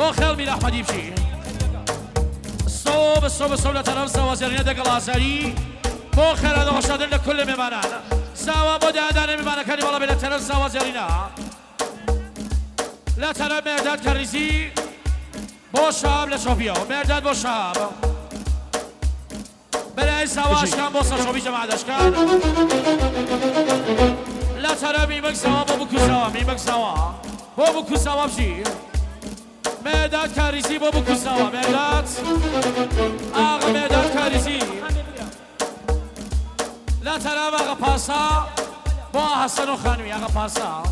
بۆ خێڵمی ئەحمەدی بچی صوب لە تەرەف ساوازێڕینە دەگەڵ ئازاری بۆ خێرا دەخۆشادن لە کل میێمانان ساوا بۆ دادانێ میێمانەکانی بەڵام لە تەرەف ساوازێڕینە لە تەرەف مێرداد کەڕیزی بۆ شاب لە شۆپیەوە مێرداد بۆ شاب بەلای ساواشکان بۆ سەرشۆپی جەماعەتەشکان لە تەرەف میمەک ساوا بۆ بکوساوا میمەک ساوا بۆ بکوساوا بچی مێرداد کاریزی بۆ بکوساوا مێرداد ئاغا مێرداد کاریزی لا ترى بقى باسا بو حسن و خانوی آقا پاسا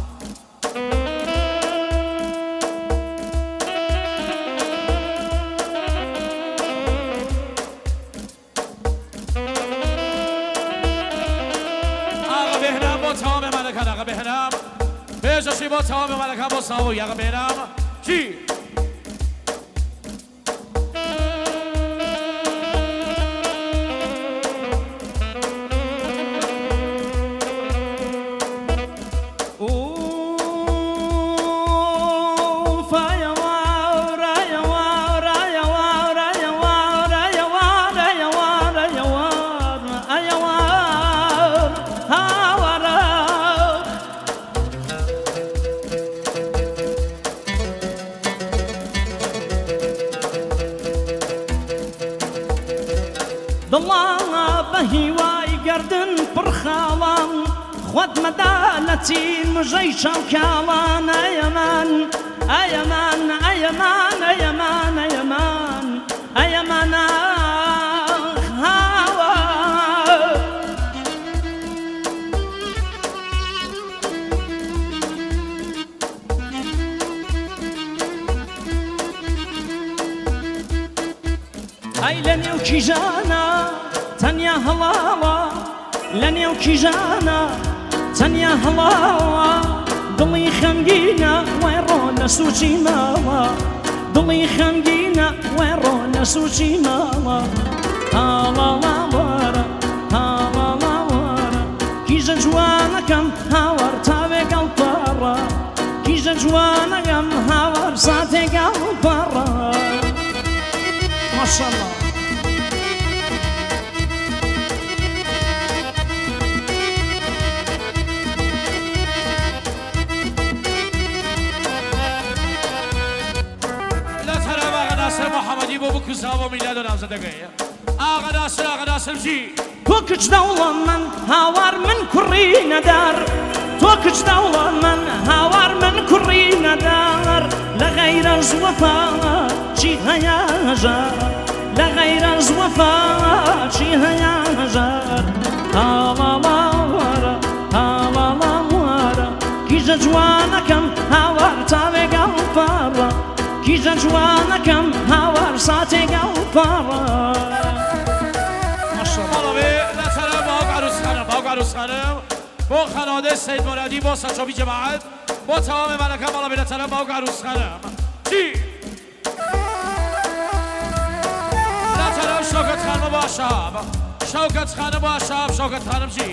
آقا بهنام با تمام ملکان آقا بهنام بیجاشی با تمام ملکان با ساوی آقا بهنام چی؟ دڵا بە هیوای گردن پڕخاڵان خۆت مەدالەتی مژەی چاوکاڵان ئەیەمان ئەیەمان ئەیەمان ئەیەمان ئەیەمان ئەیەمان هاوە ئەی لە نێو کیژانە تەنیا هەڵاوە لە نێو کیژانە تەنیا هەڵاوە دڵی خەمگینە وای ڕۆ لە سوچی ماوە دڵی خەمگینە وای ڕۆ لە سوچی ماوە هاوڵا وەرە هاوڵا وەرە کیژە جوانەکەم هاوەر تاوێگەڵ پەڕە کیژە جوانەکەم هاوەر ساتێگەڵ پەڕە ماشەڵڵا محمدی بۆ بکوساوە میلاد و نامزەدەگەیە ئاغا ناسر بچی تۆ کچ دەوڵە من هاوار من کوڕی نەدار تۆ کچ دەوڵە من هاوار من کوڕی نەدار لە غەیرە زوەفا چی هەیە هەژار لە غەیرە زوەفا چی هەیە هەژار هاوڵا وەرە هاوڵا وەرە کیژە جوانەکەم هاوار تاوێگەڵ پەڕە کیژە جوانەکەم هاوار ساتێگەڵ پەڕە ماڵەوێ لە تەرەف باوک عروسخانم بۆ خانەوادەی سەید مورادی بۆ سەرچۆپی جەماعەت بۆ تەواو مێمانەکان ماڵەوێ لە تەرەف باوک عروسخانم چی؟ لە تەرەف شەوکەت خانمە بۆ شاب شەوکەت خانم بۆ شاب شەوکەت خانم چی؟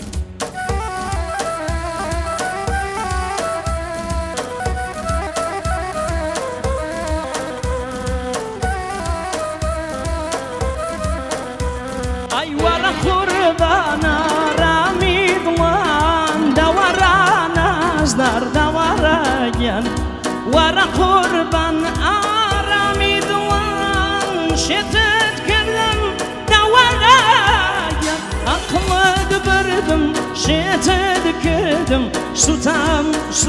وەرە قوربانە ڕامی دڵان دەوەرانە ئەزدار دەوەرەگەن وەرە قوربان ئارامی دڵان شێتت کردم دەوەرەگەن ئەقڵت بردم شێتت کردم سوتام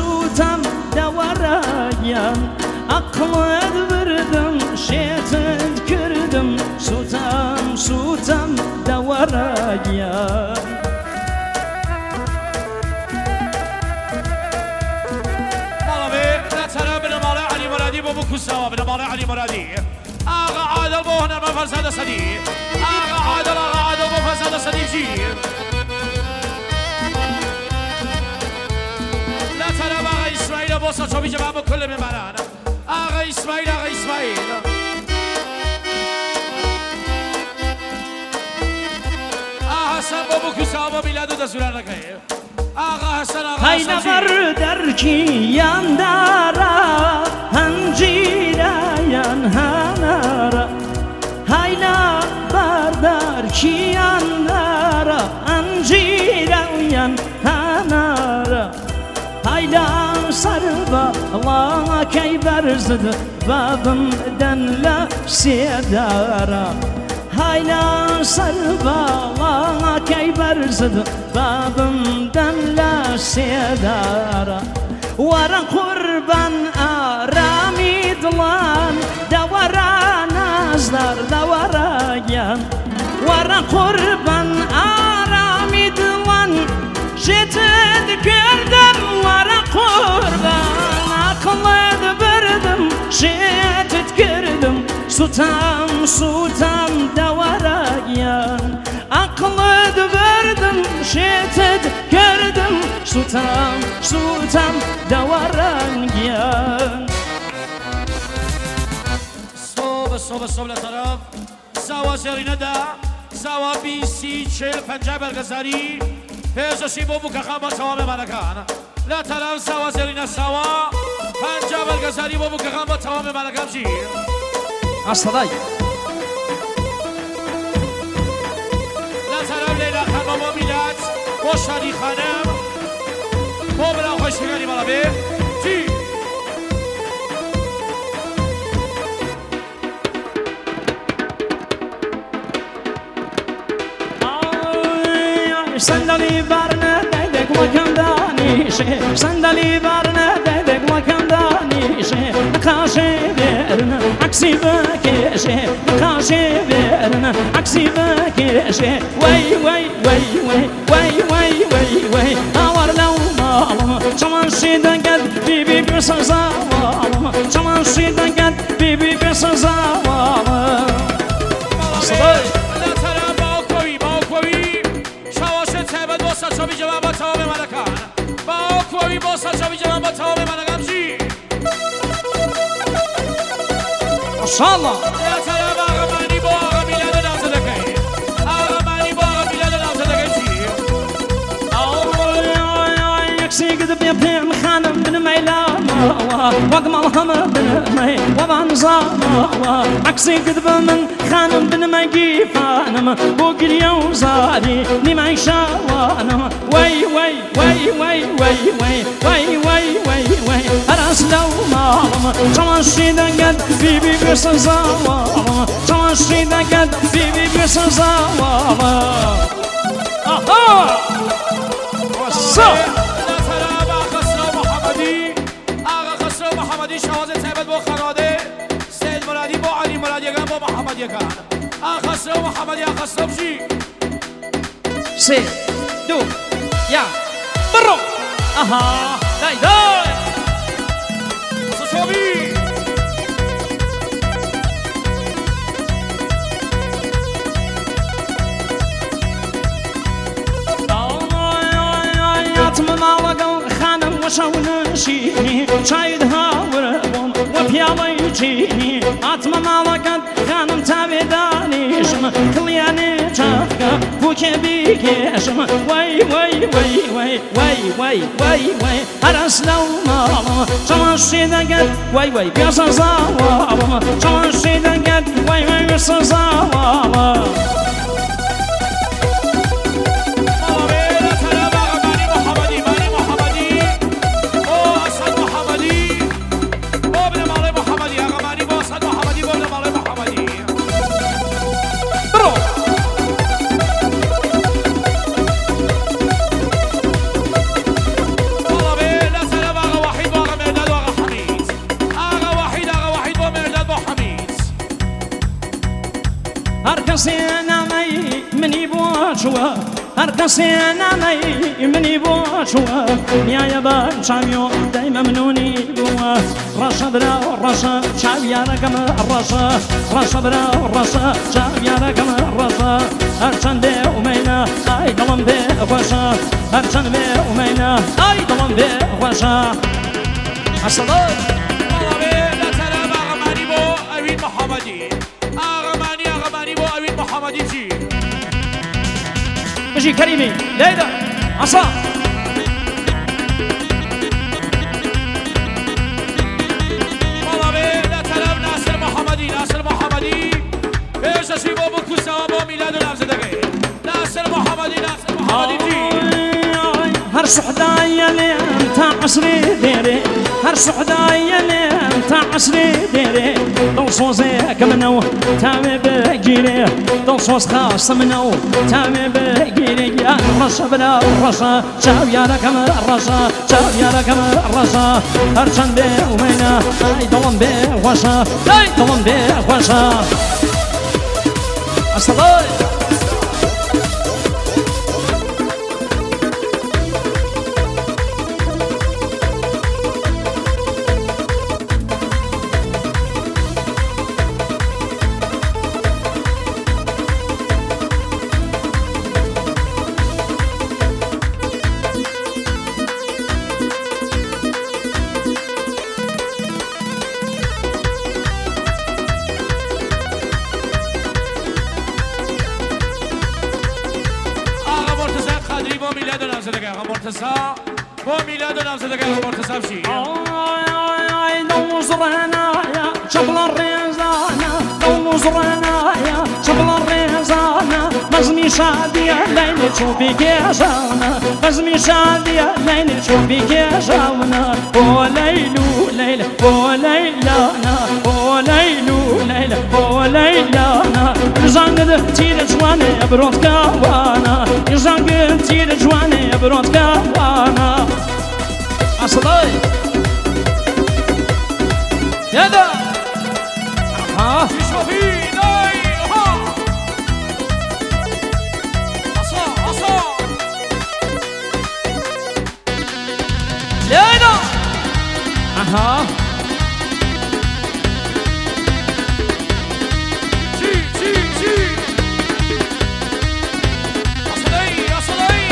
دەوەرەگەن ئەقڵت بردم شێتت کردم سوتام دەوەرەگەن بۆ بکوساوە بنە ماڵی عەلی مورادی ئاغا عادڵ بۆ هونەرمە فەرزادە سەدی ئاغا عادڵ بۆ فەرزادە سەدی بچی لە تەرەف ئاغا ئیسماعیلە بۆ سەرچۆپی جەماعەت بۆ کل میێمانان ئاغا ئیسماعیل حەسەن بۆ بکوساوە بۆ میلاد و دەزورانەکەی ئاغا حەسەن هەی لەبەر دەرکی یاندارە هەنجیرە هایلا سربا الله کی برزد بابم دن لا سیدارا هایلا سربا الله کی برزد بابم دن لا سیدارا ورا قربان آرامی دلان دورا نازدار دورا گیان ورا قربان آرامی دلان جتد کردم ورا قربان عقلت بردم جتد کردم سوتم دورا گیان عقلت بردم جتد کردم سوتم دورا گیان صبح لطرف سوا زرینه ده سوا 20-40-50 برگزاری پیزشی بابو که خواهم با تمام ملکان لطرف سوا زرینه سوا 50 برگزاری بابو که خواهم با تمام ملکان چی؟ اصدای لطرف لیلا خان بابا میلاد با شادی خانم با بلا خوشگانی بالا به چی؟ صندلی برنه دیدک مکان دانیشه صندلی برنه دیدک مکان دانیشه نقاشه برنه عکسی بکشه نقاشه برنه عکسی بکشه وی وی وی وی وی وی وی وی آور لو مالم چمان شیدن قد بیبی بسزا والم چمان شیدن قد بیبی بسزا والم ساچاوی جوان با تمام ملکان با کوی با ساچاوی جوان با تمام ملکان چی؟ ماشاءالله یا طرف آقا معنی با آقا میلاد نامزدگی آقا معنی با آقا میلاد نامزدگی چی؟ یکسی قد بیم خانم بن میلان وقمال هم بن می وبان زام عکسی قد من خانم بن مگی فانم بوگریا و زاری نیمای شوانم وی وی وی وی وی وی وی وی وی وی راس لو مالم چمان شیدن قد بیبی بسزاوام چمان شیدن قد بیبی بسزاوام آها وصا محمدی شواز ثابت با خراده سید مرادی با علی مرادی گان با محمد یگان آخسرو محمدی آخسرو بشی 3 2 1 برو آها دای دای سوچوبی وشونشيني شايد هاوربهم وبيالي يجيني عتمة مالقد خانم تابدانيشم كلياني جافكا بوكي بيكيشم وي وي وي وي وي وي وي وي أرس لو مالم شماشي دقت وي وي بيصا زاوالم شماشي دقت وي وي بيصا زاوالم هركسينا مي مني بوشوا يا يابان شاميو دايما منوني بوا رشا برا رشا شاب يا رقم الرشا رشا برا رشا شاب يا رقم الرشا هرشان بي ومينا اي ضمن بي وشا هرشان بي ومينا اي ضمن بي وشا الصلاة والله بي لا سلام اغماني بو اوين محمدي اغماني بو اوين محمدي جي مجي كريمي ليلى عصا والله بي لا سلام ناصر محمدي ايش اسي بابو كوسا بابو ميلاد نامزدگی ناصر محمدي جي هر سحدايا انت عسري ديري هر سحدايا انت عسري ديري دوصوزيك منو تامي بقيري دوصوز خاص منو تامي بقيري يا الرشا بلا الرشا شاو يا ركم الرشا شاو يا ركم الرشا هر شندي ومينا اي دوم بي وشا اي دوم بي وشا الصلاة با میلاد و نامزدگی آقا مرتضی بشی نوزرنا يا شبل الرزانة نوزرنا يا شبل الرزانة مزمي شادية ليلة شوفيك يا جانا مزمي شادية ليلة شوفيك يا جانا وليلو ليلة وليلانا وليلو ليلة وليلانا يزنقد تير جواني بروت كوانا يزنقد تير جواني بروت كوانا أصلاي يلا ها شوفي ناي ها عصا عصا يلا ها جي جي جي أصلي أصلي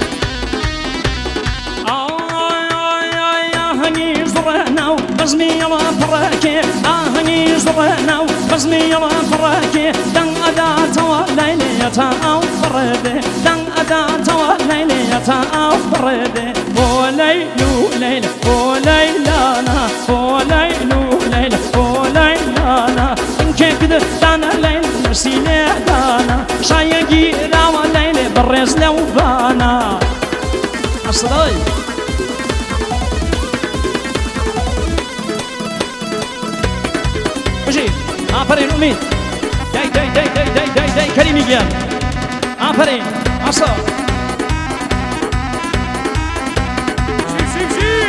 هني زرنا بزمي يلا فراكي هني زرنا بزمي يلا فراكي دن أدا توا ليلة أو فردي دن أدا توا ليلة أو فردي وليلو ليلة وليلانا وليلو ليلة وليلانا إن كيف دانا ليلة سيني دانا شايقي راوى ليلة برز لو بانا أصلاي آفرین امید دای دای دای دای دای دای دای کریمی گیان آفرین عصا جي جي جي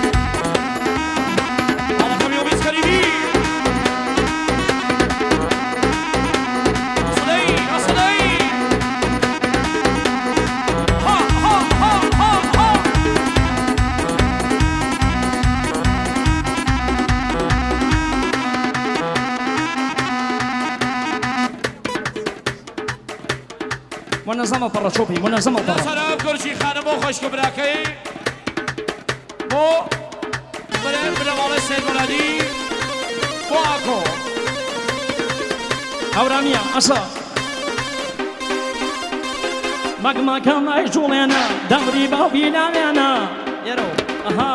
على كم يوم يسكريني أصلي أصلي ها ها ها ها ها منظمة برا شوفي منظمة برا سلام كرشي خانم و خوش براکی بو برای سید مرادی بو آکو هورامية عصا مقما كان يجولينا دمري باوينا لنا يرو اها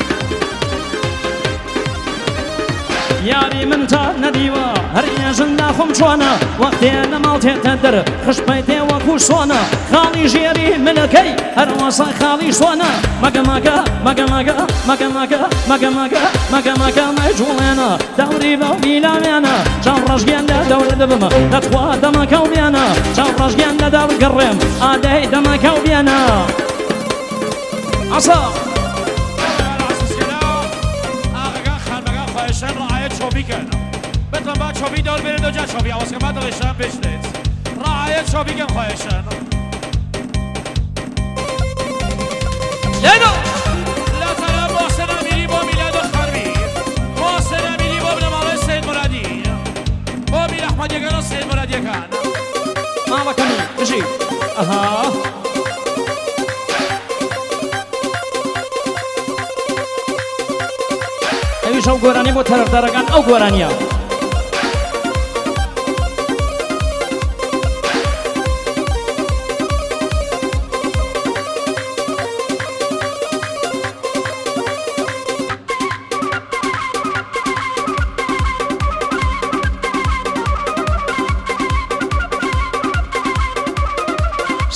ياري من تا نديوا هريا جندا خم شوانا وقتي انا مالتي تدر خش بيتي وكو صونا خالي جيري ملكي هروسا خالي صونا مقا مقا مقا مقا مقا مقا مقا مقا مقا مقا ما يجولينا دوري بويلا ميانا جاو رجيان دا دور دبما نتخوا دما كوبيانا جاو رجيان دا دور قرم آدي دما كوبيانا عصا شوفی کن بتون بعد شوفی دار برید و جا شوفی آواز که بعد دوشتن بشنید رعایت شوفی کن خواهشن لیدو لا طلب محسن امیری با میلاد خرمی محسن امیری با بنمالای سید مرادی با میر احمد یکن و سید مرادی یکن ماما کمی بجی اها اویش او گورانی با طرف درگان او گورانیا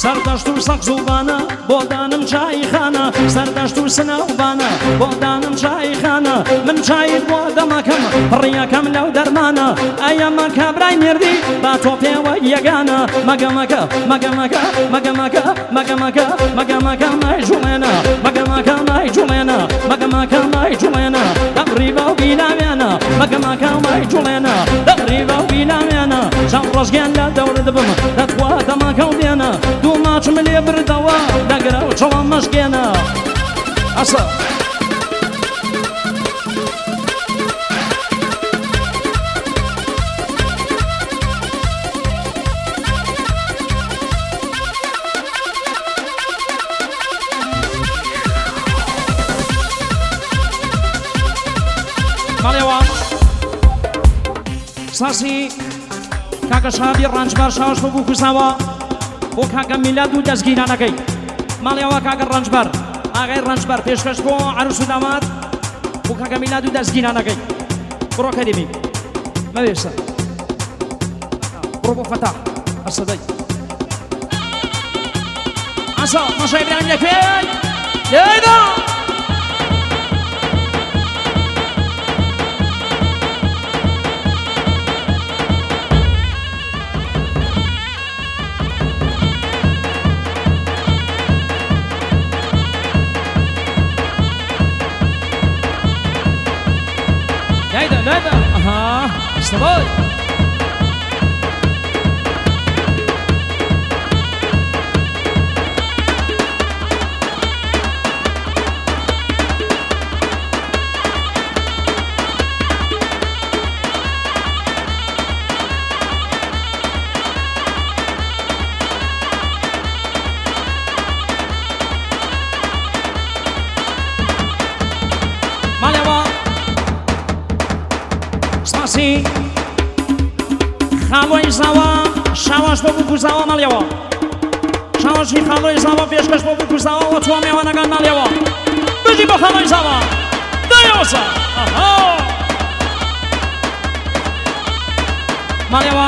سەردەشت و سەقزوڵبانە بۆ دانم چای خانە سەردەشت و سنەوبانە بۆ دانم چای خانە من چایت بۆ دەمەکەم پڕیەکەم لەو دەرمانە ئەیە مەکە برای مردی با تۆ پێوە یەگانە مەگەمەکە مەگەمەکە مەگەمەکە مەگەمەکە مەگەمەکە مای جوڵێنە مەگەمەکە مای جوڵێنە مەگەمەکە مای جوڵێنە دەبڕی بە و بیلاوێنە مەگەمەکە مای جوڵێنە دەبڕی بە و بیلاوێنە چەند ڕۆژگیان لە دەورە دەبم دەتوا دەمەکە و دێنە دوو ماچم لێ بردەوە دەگرە و چەڵام مەشکێنە ئەسە ماڵێوە ساسی کاکە شادی ڕەنجبەر شاوش بوو کوزاوە بۆ کاکە میلاد و دەستگیرانەکەی ماڵێوە کاکە ڕەنجبەر ئاغای ڕەنجبەر پێشکەش بۆ عروس و داماد بۆ کاکە میلاد و دەستگیرانەکەی بڕۆ کەریمی مەوێسە بڕۆ بۆ فەتاح ئەسەدەی ئەسە مەشای ئیبراهیم لەکوێی لێدا لا اها استضاي خاڵۆی زاوە شاواش بۆ بکوزاوە ماڵیەوە شاواشی خاڵۆی زاوە پێشکەش بۆ بکوزاوە چوە میێوانەکان ماڵیەوە بژی بۆ خاڵۆی زاوە دایەوەسە ماڵیەوە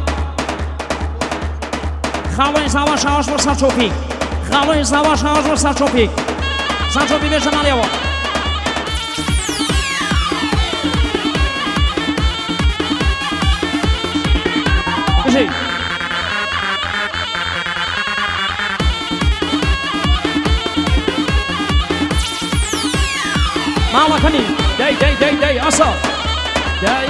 خاڵۆی زاوە شاواش بۆ سەرچۆپی خاڵۆی زاوە شاواش بۆ سەرچۆپی سەرچۆپی بێژە ماڵیەوە بژی ماڵەکەمی دای دای دای دای ئەسە دای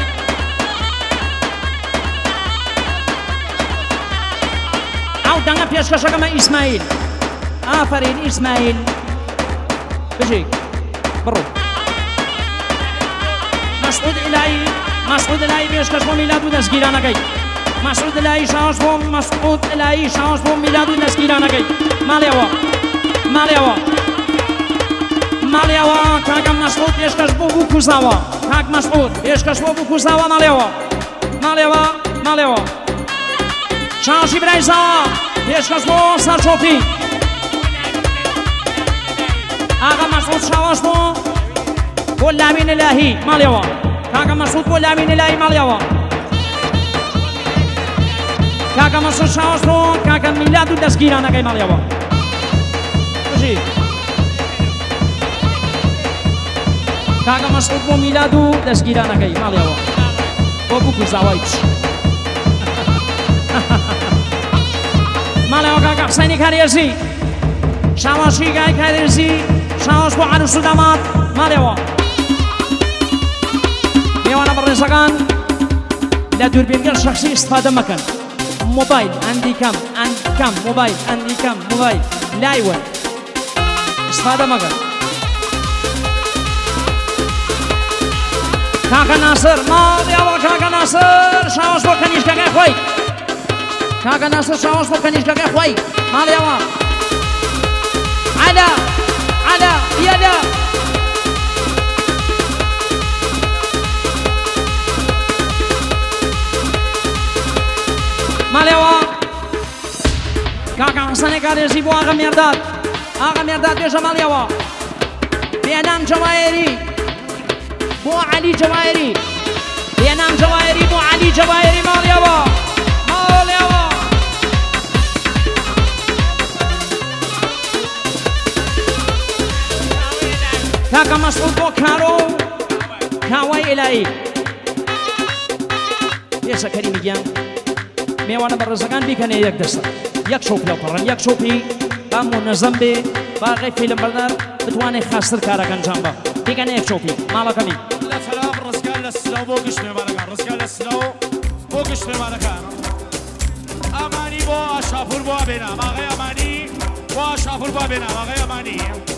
ئەو دەنگە پێشکەشەکەمە ئیسماعیل ئافەرین ئیسماعیل بژی بڕۆ مسعود ئیلایی پێشکەش بۆ میلاد و دەستگیرانەکەی مسعود ئیلایی شاوەش بۆ مسعود ئیلایی شاوەش بۆ میلاد و دەستگیرانەکەی ماڵیەوە ماڵیەوە ماڵیەوە کاکە مسعود پێشکەش بۆ بوو کوزاوە کاک مسعود پێشکەش بۆ بوو کوزاوە ماڵیەوە ماڵیەوە ماڵیەوە شاوەشی برای زاوە پێشکەش بۆ سەرچۆپی ئاغا مسعود شاوەش بۆ لامین ئیلاهی ماڵیەوە کاکە مسعود بۆ لامین ئیلاهی ماڵیەوە کاکە مسعود شاوەش بۆ کاکە میلاد و دەستگیرانەکەی ماڵیەوە بژی کاکە مسعود بۆ میلاد و دەستگیرانەکەی ماڵیەوە بۆ بکوزاوای چ ماڵیەوە کاکە حسەینی کارێزی شاوەشی گای کارێزی شاوەش بۆ عروس و داماد ماڵیەوە میوانە بەڕێزەکان لە دووربینگەر شەخسی ئیستفادە مەکەن موبایل ئەندی کەم موبایل ئەندی کەم موبایل لایوە ئیستفادە مەکەن کاکە ناسر ماڵیەوە کاکە ناسر شاوەش بۆ کەنیشکەکەی خۆی کاکە ناسر شاوەش بۆ کەنیشکەکەی خۆی ماڵیەوە عەلا عەلا یەلا ماڵیەوە کاکە حەسەنی کارێزی بۆ ئاغا مێرداد بێژە ماڵیەوە بێنام جەوایری بۆ عەلی جەوایری بێنام جەوایری بۆ عەلی جەوایری ماڵیەوە ماڵیەوە کاکە مەسعود بۆ کارۆ کاوای ئێلایی پێشە کەریمی گیان میوانە بە ڕێزەکان بیکەنێ یەک دەستە یەک شۆک لەو پەڕن یەک شۆکی با منەزەم بێ باقی فیلمبەردار بتوانێت خاستر کارەکە ئەنجام بە بیکەنێ یەک شۆکی ماڵەکەمی لە تەلاف ڕزگار لە سنەو بۆ گشت مێمانەکان ڕزگار لە سنەو بۆ گشت مێمانەکان ئامانی بۆ ئاشاپور بۆ بێنە ماغی ئەمانی بۆ ئاشاپور بۆ بێنە ماغی ئەمانی